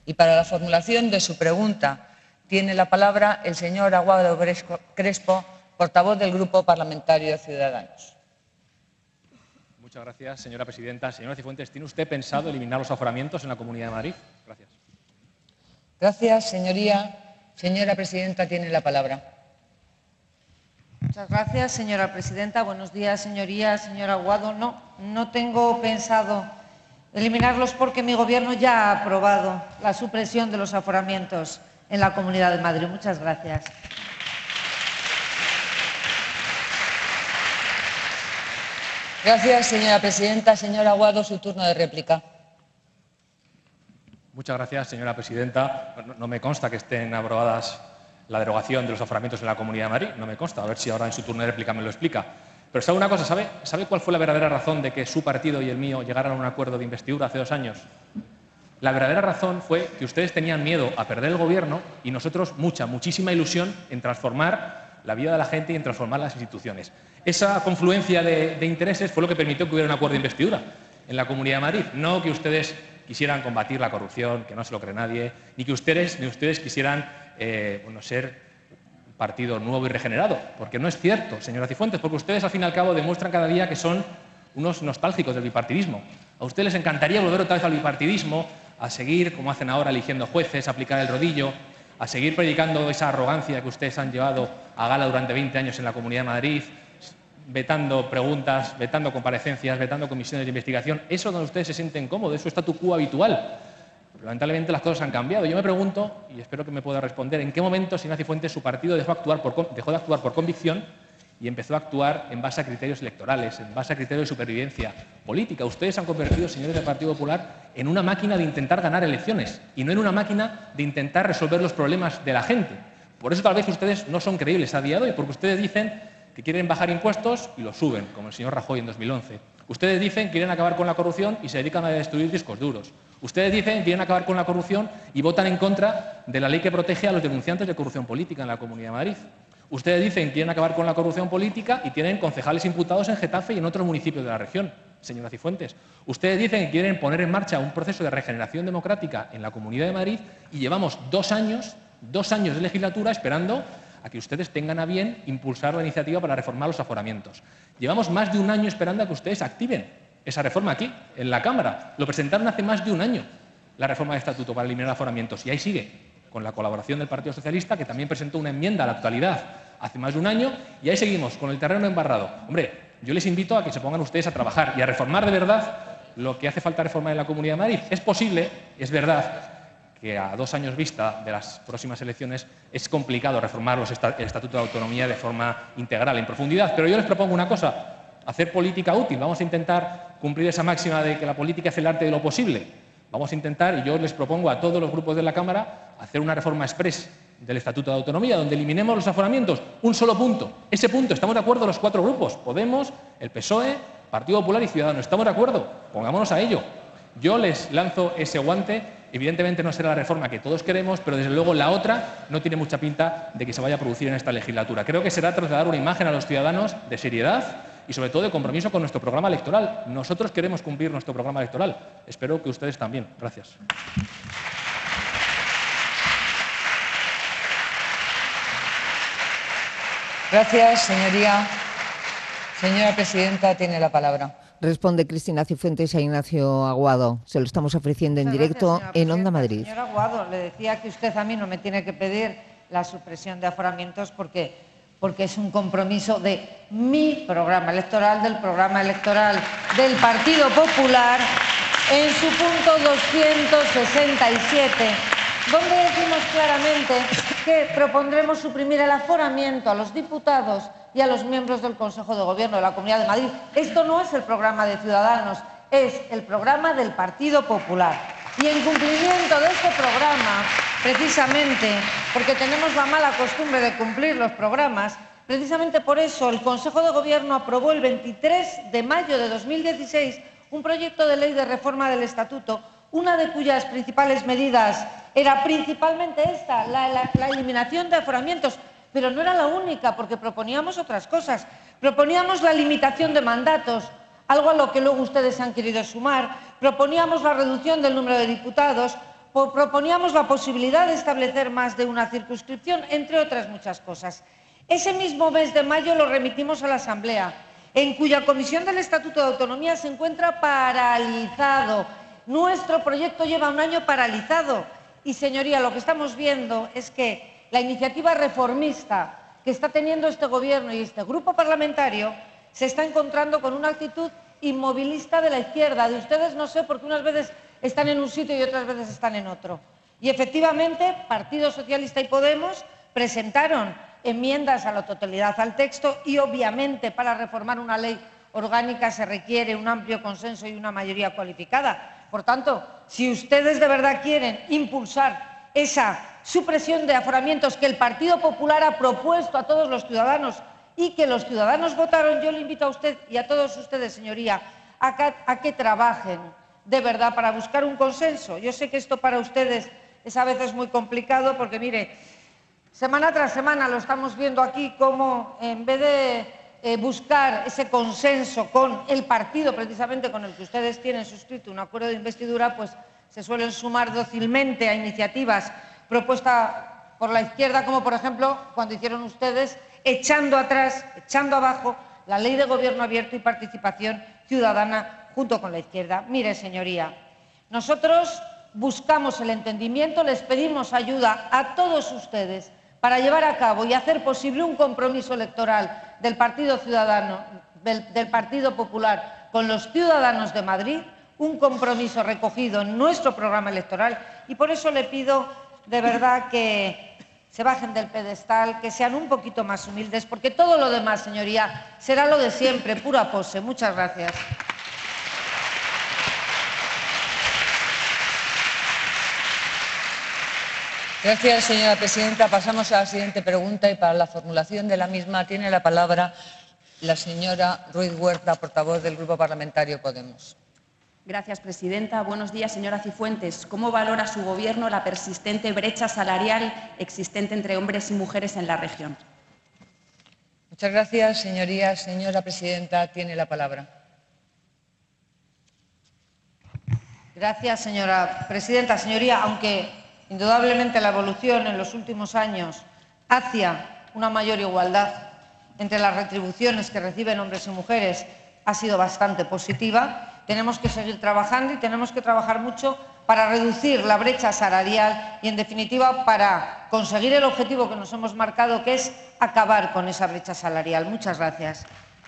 Y para la formulación de su pregunta tiene la palabra el señor Aguado Crespo, portavoz del Grupo Parlamentario de Ciudadanos. Muchas gracias, señora presidenta. Señora Cifuentes, ¿tiene usted pensado eliminar los aforamientos en la Comunidad de Madrid? Gracias. Gracias, señoría. Señora presidenta, tiene la palabra. Muchas gracias, señora presidenta. Buenos días, señorías. Señor Aguado, no tengo pensado eliminarlos porque mi Gobierno ya ha aprobado la supresión de los aforamientos en la Comunidad de Madrid. Muchas gracias. Gracias, señora presidenta. Señor Aguado, su turno de réplica. Muchas gracias, señora presidenta. No me consta que estén aprobadas la derogación de los aforamientos en la Comunidad de Madrid. No me consta. A ver si ahora en su turno de réplica me lo explica. Pero ¿sabe una cosa? ¿Sabe cuál fue la verdadera razón de que su partido y el mío llegaran a un acuerdo de investidura hace 2 años? La verdadera razón fue que ustedes tenían miedo a perder el Gobierno y nosotros muchísima ilusión en transformar la vida de la gente y en transformar las instituciones. Esa confluencia de intereses fue lo que permitió que hubiera un acuerdo de investidura en la Comunidad de Madrid. No que ustedes quisieran combatir la corrupción, que no se lo cree nadie, ni que ustedes quisieran ser un partido nuevo y regenerado, porque no es cierto, señora Cifuentes, porque ustedes al fin y al cabo demuestran cada día que son unos nostálgicos del bipartidismo. A ustedes les encantaría volver otra vez al bipartidismo, a seguir, como hacen ahora, eligiendo jueces, a aplicar el rodillo, a seguir predicando esa arrogancia que ustedes han llevado a gala durante 20 años en la Comunidad de Madrid, vetando preguntas, vetando comparecencias, vetando comisiones de investigación. Eso es donde ustedes se sienten cómodos, es su statu quo habitual. Pero, lamentablemente las cosas han cambiado. Yo me pregunto, y espero que me pueda responder, ¿en qué momento, señora Cifuentes, su partido dejó de actuar por convicción y empezó a actuar en base a criterios electorales, en base a criterios de supervivencia política? Ustedes se han convertido, señores del Partido Popular, en una máquina de intentar ganar elecciones y no en una máquina de intentar resolver los problemas de la gente. Por eso tal vez ustedes no son creíbles a día de hoy, porque ustedes dicen que quieren bajar impuestos y los suben, como el señor Rajoy en 2011. Ustedes dicen que quieren acabar con la corrupción y se dedican a destruir discos duros. Ustedes dicen que quieren acabar con la corrupción y votan en contra de la ley que protege a los denunciantes de corrupción política en la Comunidad de Madrid. Ustedes dicen que quieren acabar con la corrupción política y tienen concejales imputados en Getafe y en otros municipios de la región, señora Cifuentes. Ustedes dicen que quieren poner en marcha un proceso de regeneración democrática en la Comunidad de Madrid y llevamos 2 años de legislatura esperando a que ustedes tengan a bien impulsar la iniciativa para reformar los aforamientos. Llevamos más de 1 año esperando a que ustedes activen esa reforma aquí, en la Cámara. Lo presentaron hace más de 1 año, la reforma de estatuto para eliminar aforamientos, y ahí sigue, con la colaboración del Partido Socialista, que también presentó una enmienda a la actualidad hace más de 1 año, y ahí seguimos, con el terreno embarrado. Hombre, yo les invito a que se pongan ustedes a trabajar y a reformar de verdad lo que hace falta reformar en la Comunidad de Madrid. Es posible, es verdad, que a 2 años vista de las próximas elecciones es complicado reformar el Estatuto de Autonomía de forma integral, en profundidad, pero yo les propongo una cosa: hacer política útil. Vamos a intentar cumplir esa máxima de que la política es el arte de lo posible. Vamos a intentar, y yo les propongo a todos los grupos de la Cámara, hacer una reforma exprés del Estatuto de Autonomía, donde eliminemos los aforamientos. Un solo punto. Ese punto, estamos de acuerdo los 4 grupos, Podemos, el PSOE, Partido Popular y Ciudadanos. ¿Estamos de acuerdo? Pongámonos a ello. Yo les lanzo ese guante. Evidentemente no será la reforma que todos queremos, pero desde luego la otra no tiene mucha pinta de que se vaya a producir en esta legislatura. Creo que será trasladar una imagen a los ciudadanos de seriedad y sobre todo de compromiso con nuestro programa electoral. Nosotros queremos cumplir nuestro programa electoral. Espero que ustedes también. Gracias. Gracias, señoría. Señora presidenta, tiene la palabra. Responde Cristina Cifuentes a Ignacio Aguado. Se lo estamos ofreciendo en directo en Onda Madrid. Señor Aguado, le decía que usted a mí no me tiene que pedir la supresión de aforamientos porque es un compromiso de mi programa electoral, del programa electoral del Partido Popular, en su punto 267, donde decimos claramente que propondremos suprimir el aforamiento a los diputados y a los miembros del Consejo de Gobierno de la Comunidad de Madrid. Esto no es el programa de Ciudadanos, es el programa del Partido Popular. Y en cumplimiento de este programa, precisamente porque tenemos la mala costumbre de cumplir los programas, precisamente por eso el Consejo de Gobierno aprobó el 23 de mayo de 2016 un proyecto de ley de reforma del Estatuto, una de cuyas principales medidas era principalmente esta, la eliminación de aforamientos, pero no era la única, porque proponíamos otras cosas. Proponíamos la limitación de mandatos, algo a lo que luego ustedes han querido sumar. Proponíamos la reducción del número de diputados. proponíamos la posibilidad de establecer más de una circunscripción, entre otras muchas cosas. Ese mismo mes de mayo lo remitimos a la Asamblea, en cuya comisión del Estatuto de Autonomía se encuentra paralizado. Nuestro proyecto lleva un año paralizado y, señoría, lo que estamos viendo es que la iniciativa reformista que está teniendo este Gobierno y este grupo parlamentario se está encontrando con una actitud inmovilista de la izquierda. De ustedes no sé, porque unas veces están en un sitio y otras veces están en otro. Y efectivamente, Partido Socialista y Podemos presentaron enmiendas a la totalidad al texto y, obviamente, para reformar una ley orgánica se requiere un amplio consenso y una mayoría cualificada. Por tanto, si ustedes de verdad quieren impulsar esa supresión de aforamientos que el Partido Popular ha propuesto a todos los ciudadanos y que los ciudadanos votaron, yo le invito a usted y a todos ustedes, señoría, a que trabajen de verdad para buscar un consenso. Yo sé que esto para ustedes es a veces muy complicado porque, mire, semana tras semana lo estamos viendo aquí como en vez de buscar ese consenso con el partido precisamente con el que ustedes tienen suscrito un acuerdo de investidura, pues se suelen sumar dócilmente a iniciativas propuestas por la izquierda, como por ejemplo cuando hicieron ustedes echando atrás, echando abajo la Ley de Gobierno Abierto y Participación Ciudadana junto con la izquierda. Mire, señoría, nosotros buscamos el entendimiento, les pedimos ayuda a todos ustedes para llevar a cabo y hacer posible un compromiso electoral del Partido Popular con los ciudadanos de Madrid, un compromiso recogido en nuestro programa electoral, y por eso le pido de verdad que se bajen del pedestal, que sean un poquito más humildes, porque todo lo demás, señoría, será lo de siempre, pura pose. Muchas gracias. Gracias, señora presidenta. Pasamos a la siguiente pregunta y para la formulación de la misma tiene la palabra la señora Ruiz Huerta, portavoz del Grupo Parlamentario Podemos. Gracias, presidenta. Buenos días, señora Cifuentes. ¿Cómo valora su Gobierno la persistente brecha salarial existente entre hombres y mujeres en la región? Muchas gracias, señorías. Señora presidenta, tiene la palabra. Gracias, señora presidenta. Señoría, aunque indudablemente la evolución en los últimos años hacia una mayor igualdad entre las retribuciones que reciben hombres y mujeres ha sido bastante positiva, tenemos que seguir trabajando y tenemos que trabajar mucho para reducir la brecha salarial y, en definitiva, para conseguir el objetivo que nos hemos marcado, que es acabar con esa brecha salarial. Muchas gracias.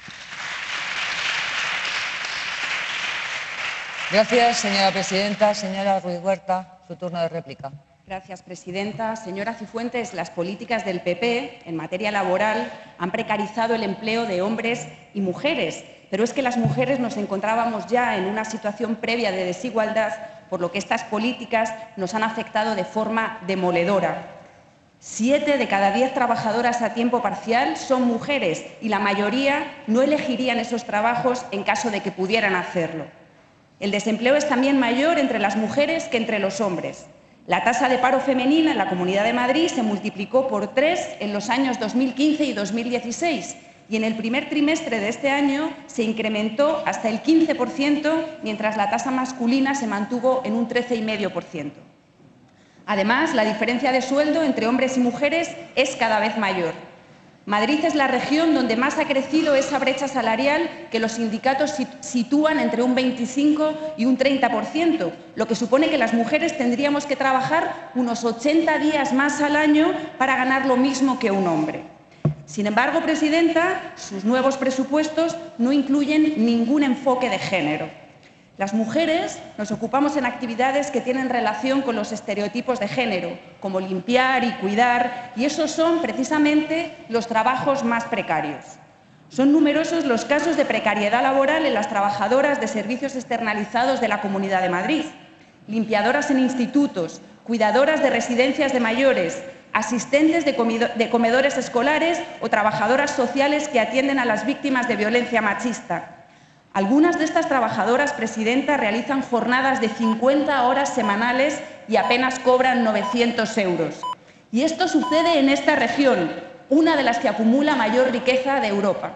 Gracias, señora presidenta. Señora Ruiz Huerta, su turno de réplica. Gracias, presidenta. Señora Cifuentes, las políticas del PP en materia laboral han precarizado el empleo de hombres y mujeres, pero es que las mujeres nos encontrábamos ya en una situación previa de desigualdad, por lo que estas políticas nos han afectado de forma demoledora. 7 de cada 10 trabajadoras a tiempo parcial son mujeres y la mayoría no elegirían esos trabajos en caso de que pudieran hacerlo. El desempleo es también mayor entre las mujeres que entre los hombres. La tasa de paro femenina en la Comunidad de Madrid se multiplicó por 3 en los años 2015 y 2016 y en el primer trimestre de este año se incrementó hasta el 15%, mientras la tasa masculina se mantuvo en un 13,5%. Además, la diferencia de sueldo entre hombres y mujeres es cada vez mayor. Madrid es la región donde más ha crecido esa brecha salarial, que los sindicatos sitúan entre un 25 y un 30%, lo que supone que las mujeres tendríamos que trabajar unos 80 días más al año para ganar lo mismo que un hombre. Sin embargo, presidenta, sus nuevos presupuestos no incluyen ningún enfoque de género. Las mujeres nos ocupamos en actividades que tienen relación con los estereotipos de género, como limpiar y cuidar, y esos son precisamente los trabajos más precarios. Son numerosos los casos de precariedad laboral en las trabajadoras de servicios externalizados de la Comunidad de Madrid, limpiadoras en institutos, cuidadoras de residencias de mayores, asistentes de comedores escolares o trabajadoras sociales que atienden a las víctimas de violencia machista. Algunas de estas trabajadoras, presidenta, realizan jornadas de 50 horas semanales y apenas cobran 900 euros. Y esto sucede en esta región, una de las que acumula mayor riqueza de Europa.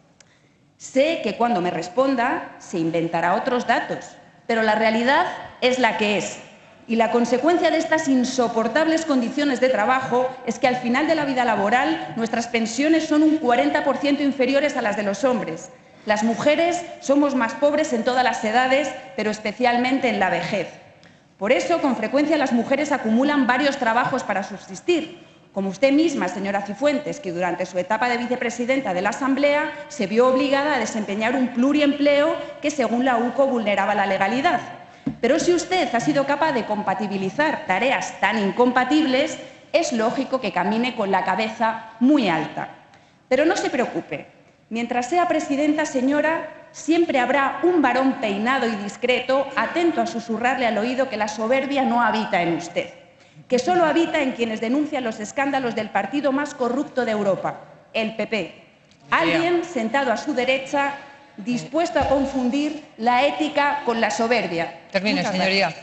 Sé que cuando me responda se inventará otros datos, pero la realidad es la que es. Y la consecuencia de estas insoportables condiciones de trabajo es que al final de la vida laboral nuestras pensiones son un 40% inferiores a las de los hombres. Las mujeres somos más pobres en todas las edades, pero especialmente en la vejez. Por eso, con frecuencia, las mujeres acumulan varios trabajos para subsistir, como usted misma, señora Cifuentes, que durante su etapa de vicepresidenta de la Asamblea se vio obligada a desempeñar un pluriempleo que, según la UCO, vulneraba la legalidad. Pero si usted ha sido capaz de compatibilizar tareas tan incompatibles, es lógico que camine con la cabeza muy alta. Pero no se preocupe, mientras sea presidenta, señora, siempre habrá un varón peinado y discreto, atento a susurrarle al oído que la soberbia no habita en usted, que solo habita en quienes denuncian los escándalos del partido más corrupto de Europa, el PP. Alguien sentado a su derecha, dispuesto a confundir la ética con la soberbia. Termine, señoría.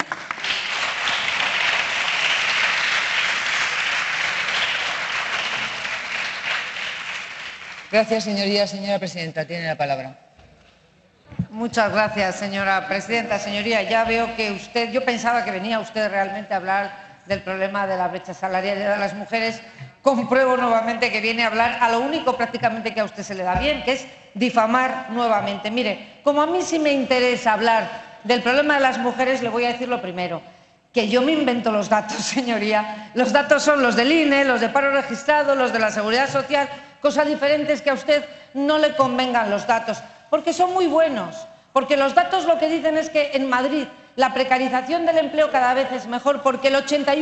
Gracias, señoría. Señora presidenta, tiene la palabra. Muchas gracias, señora presidenta. Señoría, ya veo que usted, yo pensaba que venía usted realmente a hablar del problema de la brecha salarial de las mujeres. Compruebo nuevamente que viene a hablar a lo único prácticamente que a usted se le da bien, que es difamar nuevamente. Mire, como a mí sí me interesa hablar del problema de las mujeres, le voy a decir lo primero, que yo me invento los datos, señoría. Los datos son los del INE, los de paro registrado, los de la Seguridad Social, cosa diferente es que a usted no le convengan los datos, porque son muy buenos, porque los datos lo que dicen es que en Madrid la precarización del empleo cada vez es mejor, porque el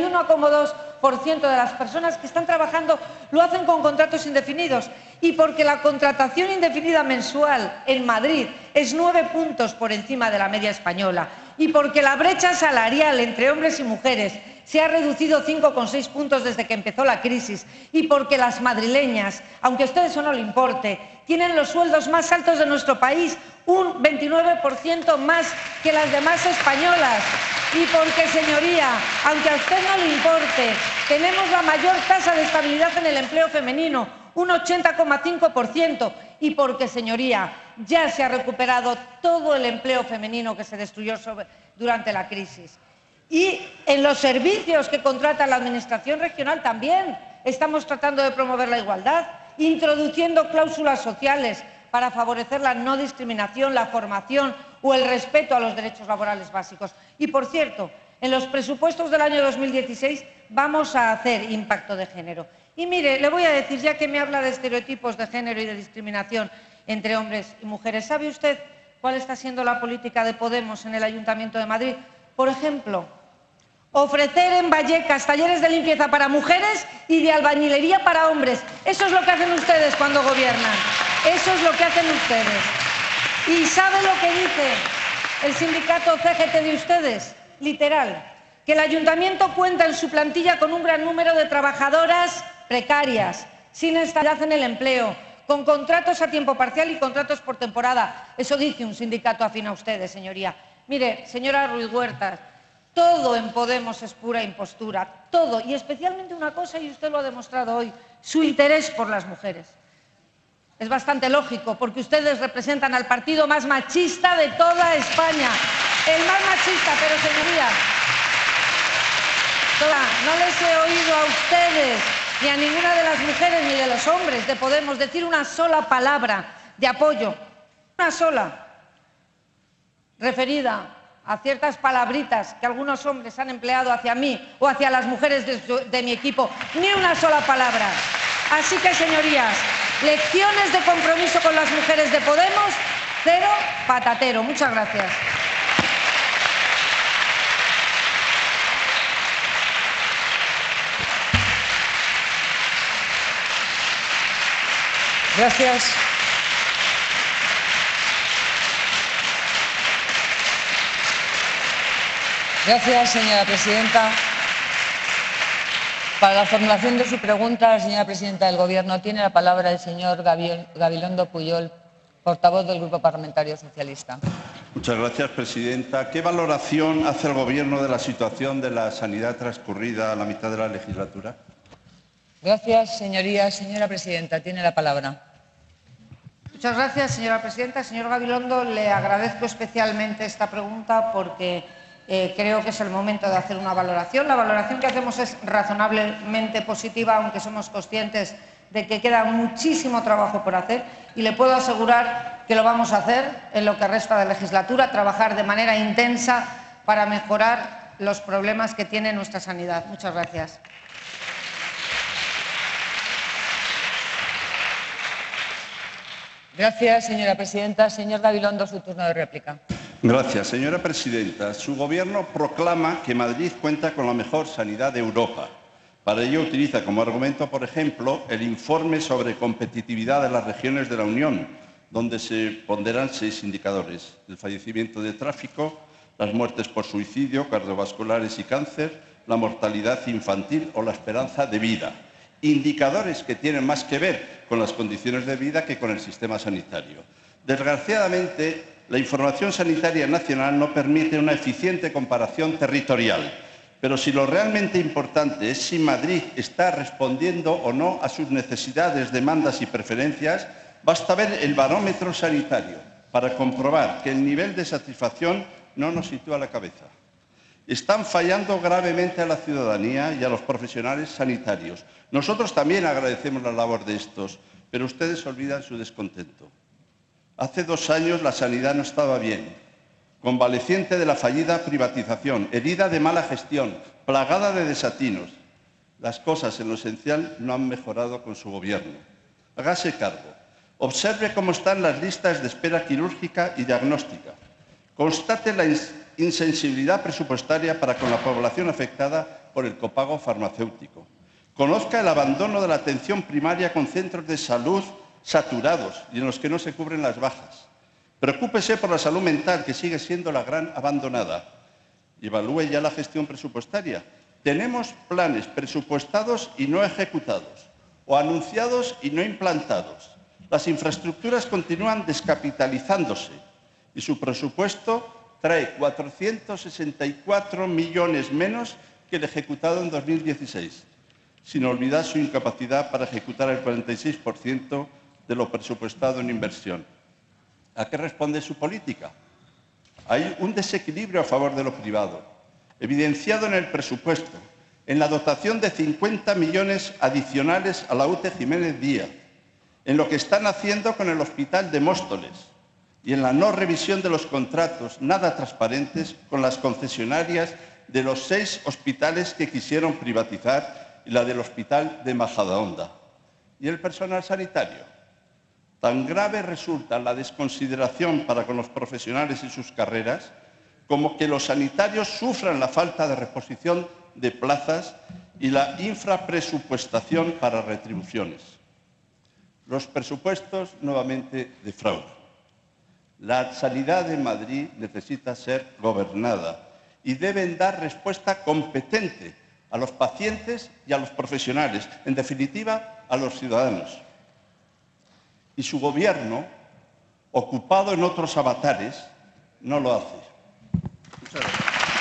81,2% de las personas que están trabajando lo hacen con contratos indefinidos y porque la contratación indefinida mensual en Madrid es 9 puntos por encima de la media española y porque la brecha salarial entre hombres y mujeres se ha reducido 5,6 puntos desde que empezó la crisis y porque las madrileñas, aunque a ustedes eso no le importe, tienen los sueldos más altos de nuestro país, un 29% más que las demás españolas. Y porque, señoría, aunque a usted no le importe, tenemos la mayor tasa de estabilidad en el empleo femenino, un 80,5%. Y porque, señoría, ya se ha recuperado todo el empleo femenino que se destruyó durante la crisis. Y en los servicios que contrata la Administración regional también estamos tratando de promover la igualdad, introduciendo cláusulas sociales para favorecer la no discriminación, la formación o el respeto a los derechos laborales básicos. Y, por cierto, en los presupuestos del año 2016 vamos a hacer impacto de género. Y mire, le voy a decir, ya que me habla de estereotipos de género y de discriminación entre hombres y mujeres, ¿sabe usted cuál está siendo la política de Podemos en el Ayuntamiento de Madrid? Por ejemplo, ofrecer en Vallecas talleres de limpieza para mujeres y de albañilería para hombres. Eso es lo que hacen ustedes cuando gobiernan. Eso es lo que hacen ustedes. ¿Y sabe lo que dice el sindicato CGT de ustedes? Literal, que el ayuntamiento cuenta en su plantilla con un gran número de trabajadoras precarias, sin estabilidad en el empleo, con contratos a tiempo parcial y contratos por temporada. Eso dice un sindicato afín a ustedes, señoría. Mire, señora Ruiz Huertas, todo en Podemos es pura impostura, todo, y especialmente una cosa, y usted lo ha demostrado hoy, su interés por las mujeres. Es bastante lógico, porque ustedes representan al partido más machista de toda España, el más machista, pero señoría, no les he oído a ustedes, ni a ninguna de las mujeres ni de los hombres de Podemos decir una sola palabra de apoyo, una sola, referida a ciertas palabritas que algunos hombres han empleado hacia mí o hacia las mujeres de mi equipo, ni una sola palabra. Así que, señorías, lecciones de compromiso con las mujeres de Podemos, cero patatero. Muchas gracias. Gracias. Gracias, señora presidenta. Para la formulación de su pregunta, la señora presidenta del Gobierno tiene la palabra el señor Gabilondo Pujol, portavoz del Grupo Parlamentario Socialista. Muchas gracias, presidenta. ¿Qué valoración hace el Gobierno de la situación de la sanidad transcurrida a la mitad de la legislatura? Gracias, señorías. Señora presidenta, tiene la palabra. Muchas gracias, señora presidenta. Señor Gabilondo, le agradezco especialmente esta pregunta porque creo que es el momento de hacer una valoración. La valoración que hacemos es razonablemente positiva, aunque somos conscientes de que queda muchísimo trabajo por hacer, y le puedo asegurar que lo vamos a hacer en lo que resta de legislatura, trabajar de manera intensa para mejorar los problemas que tiene nuestra sanidad. Muchas gracias. Gracias, señora presidenta. Señor Gabilondo, su turno de réplica. Gracias, señora presidenta. Su Gobierno proclama que Madrid cuenta con la mejor sanidad de Europa. Para ello utiliza como argumento, por ejemplo, el informe sobre competitividad de las regiones de la Unión, donde se ponderan 6 indicadores: el fallecimiento de tráfico, las muertes por suicidio, cardiovasculares y cáncer, la mortalidad infantil o la esperanza de vida. Indicadores que tienen más que ver con las condiciones de vida que con el sistema sanitario. Desgraciadamente, la información sanitaria nacional no permite una eficiente comparación territorial. Pero si lo realmente importante es si Madrid está respondiendo o no a sus necesidades, demandas y preferencias, basta ver el barómetro sanitario para comprobar que el nivel de satisfacción no nos sitúa a la cabeza. Están fallando gravemente a la ciudadanía y a los profesionales sanitarios. Nosotros también agradecemos la labor de estos, pero ustedes olvidan su descontento. Hace 2 años la sanidad no estaba bien, convaleciente de la fallida privatización, herida de mala gestión, plagada de desatinos. Las cosas en lo esencial no han mejorado con su Gobierno. Hágase cargo. Observe cómo están las listas de espera quirúrgica y diagnóstica. Constate la insensibilidad presupuestaria para con la población afectada por el copago farmacéutico. Conozca el abandono de la atención primaria con centros de salud saturados y en los que no se cubren las bajas. Preocúpese por la salud mental, que sigue siendo la gran abandonada. Y evalúe ya la gestión presupuestaria. Tenemos planes presupuestados y no ejecutados, o anunciados y no implantados. Las infraestructuras continúan descapitalizándose y su presupuesto trae 464 millones menos que el ejecutado en 2016, sin olvidar su incapacidad para ejecutar el 46% de lo presupuestado en inversión. ¿A qué responde su política? Hay un desequilibrio a favor de lo privado, evidenciado en el presupuesto, en la dotación de 50 millones adicionales a la UTE Jiménez Díaz, en lo que están haciendo con el Hospital de Móstoles y en la no revisión de los contratos nada transparentes con las concesionarias de los 6 hospitales que quisieron privatizar y la del Hospital de Majadahonda. ¿Y el personal sanitario? Tan grave resulta la desconsideración para con los profesionales y sus carreras como que los sanitarios sufran la falta de reposición de plazas y la infrapresupuestación para retribuciones. Los presupuestos nuevamente defraudan. La sanidad de Madrid necesita ser gobernada y deben dar respuesta competente a los pacientes y a los profesionales, en definitiva, a los ciudadanos. Y su Gobierno, ocupado en otros avatares, no lo hace. Muchas gracias.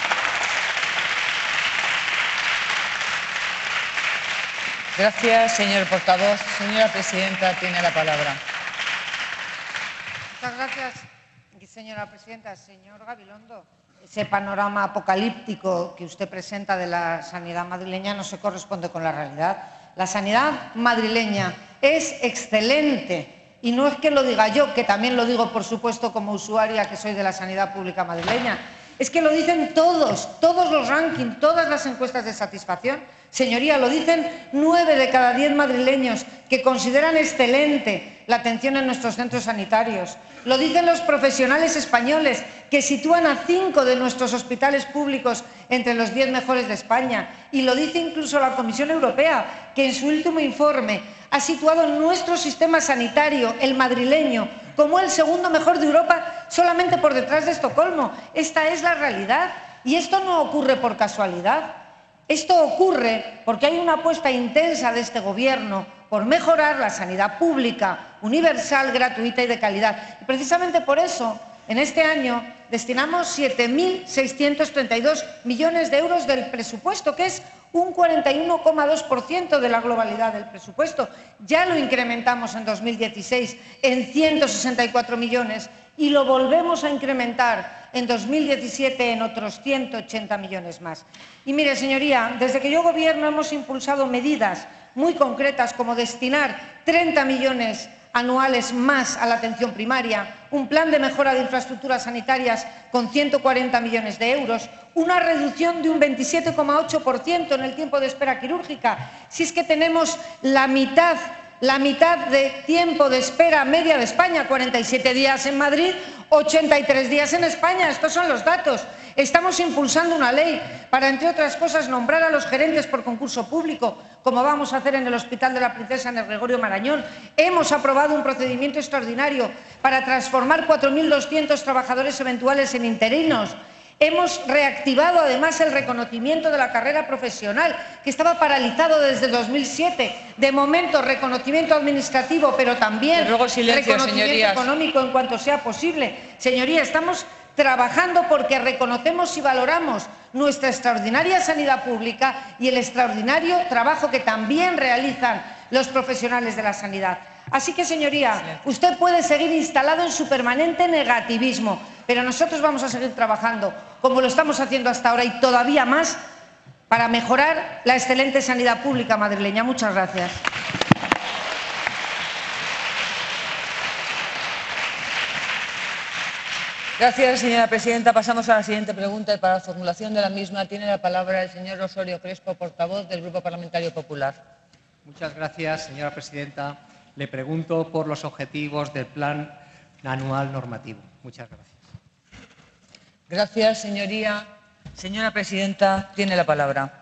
Gracias, señor portavoz. Señora presidenta, tiene la palabra. Muchas gracias, señora presidenta. Señor Gabilondo, ese panorama apocalíptico que usted presenta de la sanidad madrileña no se corresponde con la realidad. La sanidad madrileña es excelente. Y no es que lo diga yo, que también lo digo, por supuesto, como usuaria que soy de la sanidad pública madrileña. Es que lo dicen todos los rankings, todas las encuestas de satisfacción. Señoría, lo dicen 9 de cada 10 madrileños que consideran excelente la atención en nuestros centros sanitarios. Lo dicen los profesionales españoles, que sitúan a 5 de nuestros hospitales públicos entre los 10 mejores de España. Y lo dice incluso la Comisión Europea, que en su último informe ha situado nuestro sistema sanitario, el madrileño, como el segundo mejor de Europa, solamente por detrás de Estocolmo. Esta es la realidad. Y esto no ocurre por casualidad. Esto ocurre porque hay una apuesta intensa de este Gobierno por mejorar la sanidad pública, universal, gratuita y de calidad. Y precisamente por eso, en este año, destinamos 7.632 millones de euros del presupuesto, que es un 41,2% de la globalidad del presupuesto. Ya lo incrementamos en 2016 en 164 millones y lo volvemos a incrementar en 2017 en otros 180 millones más. Y mire, señoría, desde que yo gobierno hemos impulsado medidas muy concretas como destinar 30 millones anuales más a la atención primaria, un plan de mejora de infraestructuras sanitarias con 140 millones de euros, una reducción de un 27,8% en el tiempo de espera quirúrgica. Si es que tenemos la mitad de tiempo de espera media de España, 47 días en Madrid, 83 días en España. Estos son los datos. Estamos impulsando una ley para, entre otras cosas, nombrar a los gerentes por concurso público, como vamos a hacer en el Hospital de la Princesa en el Gregorio Marañón. Hemos aprobado un procedimiento extraordinario para transformar 4.200 trabajadores eventuales en interinos. Hemos reactivado, además, el reconocimiento de la carrera profesional, que estaba paralizado desde 2007. De momento, reconocimiento administrativo, pero también reconocimiento económico en cuanto sea posible. Señoría, estamos trabajando porque reconocemos y valoramos nuestra extraordinaria sanidad pública y el extraordinario trabajo que también realizan los profesionales de la sanidad. Así que, señoría, usted puede seguir instalado en su permanente negativismo, pero nosotros vamos a seguir trabajando, como lo estamos haciendo hasta ahora y todavía más, para mejorar la excelente sanidad pública madrileña. Muchas gracias. Gracias, señora presidenta. Pasamos a la siguiente pregunta y para la formulación de la misma tiene la palabra el señor Osorio Crespo, portavoz del Grupo Parlamentario Popular. Muchas gracias, señora presidenta. Le pregunto por los objetivos del Plan Anual Normativo. Muchas gracias. Gracias, señoría. Señora presidenta, tiene la palabra.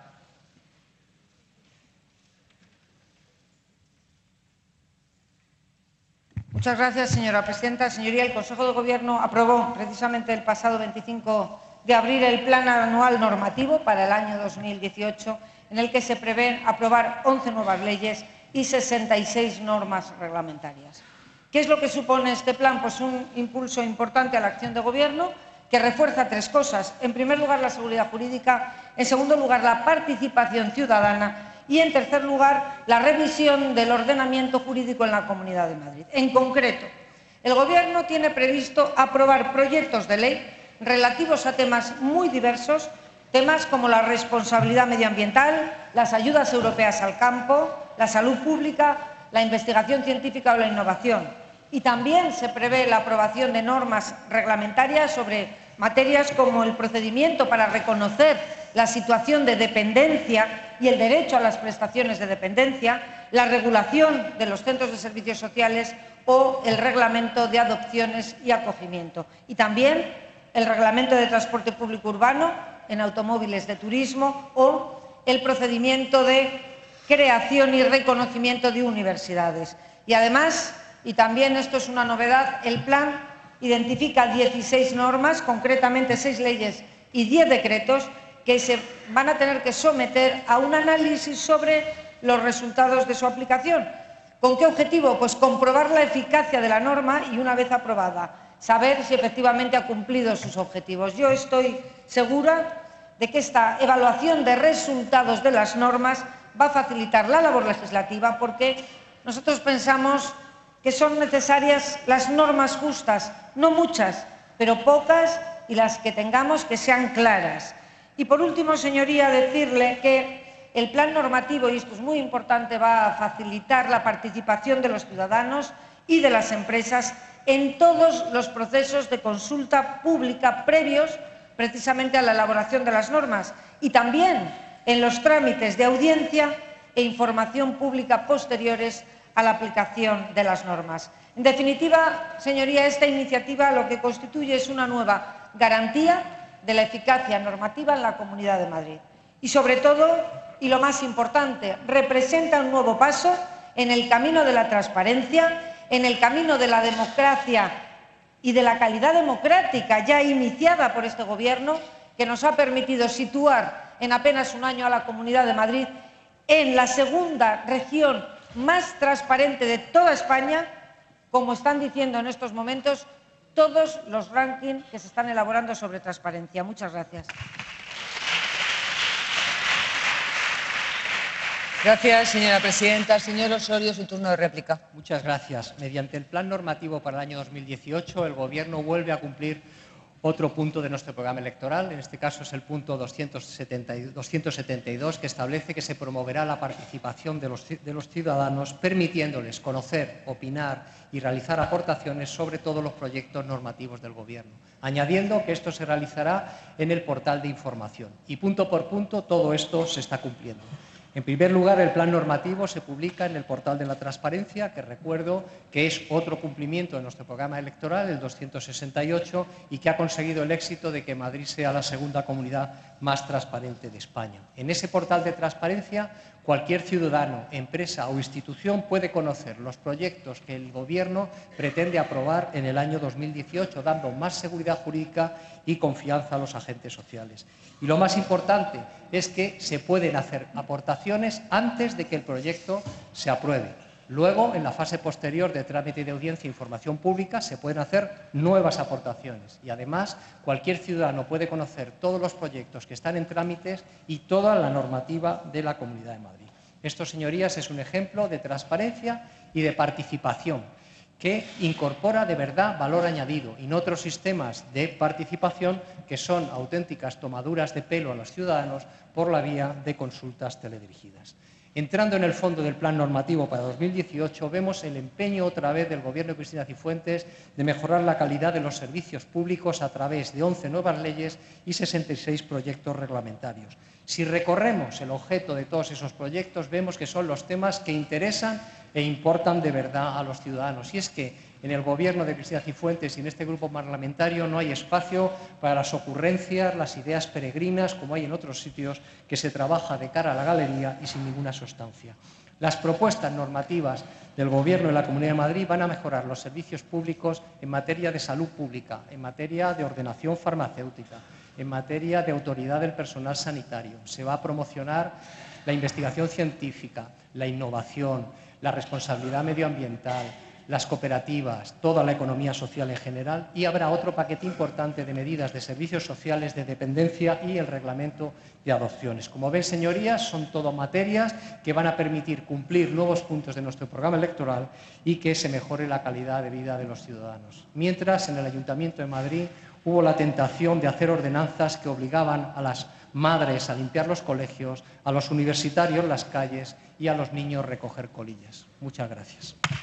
Muchas gracias, señora presidenta. Señoría, el Consejo de Gobierno aprobó precisamente el pasado 25 de abril el Plan Anual Normativo para el año 2018, en el que se prevé aprobar 11 nuevas leyes y 66 normas reglamentarias. ¿Qué es lo que supone este plan? Pues un impulso importante a la acción de Gobierno que refuerza tres cosas. En primer lugar, la seguridad jurídica. En segundo lugar, la participación ciudadana. Y, en tercer lugar, la revisión del ordenamiento jurídico en la Comunidad de Madrid. En concreto, el Gobierno tiene previsto aprobar proyectos de ley relativos a temas muy diversos, temas como la responsabilidad medioambiental, las ayudas europeas al campo, la salud pública, la investigación científica o la innovación. Y también se prevé la aprobación de normas reglamentarias sobre materias como el procedimiento para reconocer la situación de dependencia y el derecho a las prestaciones de dependencia, la regulación de los centros de servicios sociales o el reglamento de adopciones y acogimiento. Y también el reglamento de transporte público urbano en automóviles de turismo o el procedimiento de creación y reconocimiento de universidades. Y además, y también esto es una novedad, el plan identifica 16 normas, concretamente 6 leyes y 10 decretos, que se van a tener que someter a un análisis sobre los resultados de su aplicación. ¿Con qué objetivo? Pues comprobar la eficacia de la norma y, una vez aprobada, saber si efectivamente ha cumplido sus objetivos. Yo estoy segura de que esta evaluación de resultados de las normas va a facilitar la labor legislativa, porque nosotros pensamos que son necesarias las normas justas, no muchas, pero pocas, y las que tengamos que sean claras. Y, por último, señoría, decirle que el plan normativo, y esto es muy importante, va a facilitar la participación de los ciudadanos y de las empresas en todos los procesos de consulta pública previos precisamente a la elaboración de las normas y también en los trámites de audiencia e información pública posteriores a la aplicación de las normas. En definitiva, señoría, esta iniciativa lo que constituye es una nueva garantía de la eficacia normativa en la Comunidad de Madrid. Y, sobre todo, y lo más importante, representa un nuevo paso en el camino de la transparencia, en el camino de la democracia y de la calidad democrática ya iniciada por este Gobierno, que nos ha permitido situar en apenas un año a la Comunidad de Madrid en la segunda región más transparente de toda España, como están diciendo en estos momentos todos los rankings que se están elaborando sobre transparencia. Muchas gracias. Gracias, señora presidenta. Señor Osorio, su turno de réplica. Muchas gracias. Mediante el Plan Normativo para el año 2018, el Gobierno vuelve a cumplir otro punto de nuestro programa electoral, en este caso es el punto 272, que establece que se promoverá la participación de los ciudadanos, permitiéndoles conocer, opinar y realizar aportaciones sobre todos los proyectos normativos del Gobierno, añadiendo que esto se realizará en el portal de información. Y punto por punto todo esto se está cumpliendo. En primer lugar, el plan normativo se publica en el portal de la transparencia, que recuerdo que es otro cumplimiento de nuestro programa electoral, el 268, y que ha conseguido el éxito de que Madrid sea la segunda comunidad más transparente de España. En ese portal de transparencia, cualquier ciudadano, empresa o institución puede conocer los proyectos que el Gobierno pretende aprobar en el año 2018, dando más seguridad jurídica y confianza a los agentes sociales. Y lo más importante es que se pueden hacer aportaciones antes de que el proyecto se apruebe. Luego, en la fase posterior de trámite de audiencia e información pública, se pueden hacer nuevas aportaciones. Y además, cualquier ciudadano puede conocer todos los proyectos que están en trámites y toda la normativa de la Comunidad de Madrid. Esto, señorías, es un ejemplo de transparencia y de participación que incorpora de verdad valor añadido y no otros sistemas de participación que son auténticas tomaduras de pelo a los ciudadanos por la vía de consultas teledirigidas. Entrando en el fondo del plan normativo para 2018, vemos el empeño otra vez del Gobierno de Cristina Cifuentes de mejorar la calidad de los servicios públicos a través de 11 nuevas leyes y 66 proyectos reglamentarios. Si recorremos el objeto de todos esos proyectos, vemos que son los temas que interesan e importan de verdad a los ciudadanos. Y es que en el Gobierno de Cristina Cifuentes y en este grupo parlamentario no hay espacio para las ocurrencias, las ideas peregrinas, como hay en otros sitios, que se trabaja de cara a la galería y sin ninguna sustancia. Las propuestas normativas del Gobierno de la Comunidad de Madrid van a mejorar los servicios públicos en materia de salud pública, en materia de ordenación farmacéutica, en materia de autoridad del personal sanitario. Se va a promocionar la investigación científica, la innovación, la responsabilidad medioambiental, las cooperativas, toda la economía social en general, y habrá otro paquete importante de medidas de servicios sociales, de dependencia y el reglamento de adopciones. Como ven, señorías, son todo materias que van a permitir cumplir nuevos puntos de nuestro programa electoral y que se mejore la calidad de vida de los ciudadanos. Mientras, en el Ayuntamiento de Madrid hubo la tentación de hacer ordenanzas que obligaban a las madres a limpiar los colegios, a los universitarios las calles y a los niños a recoger colillas. Muchas gracias.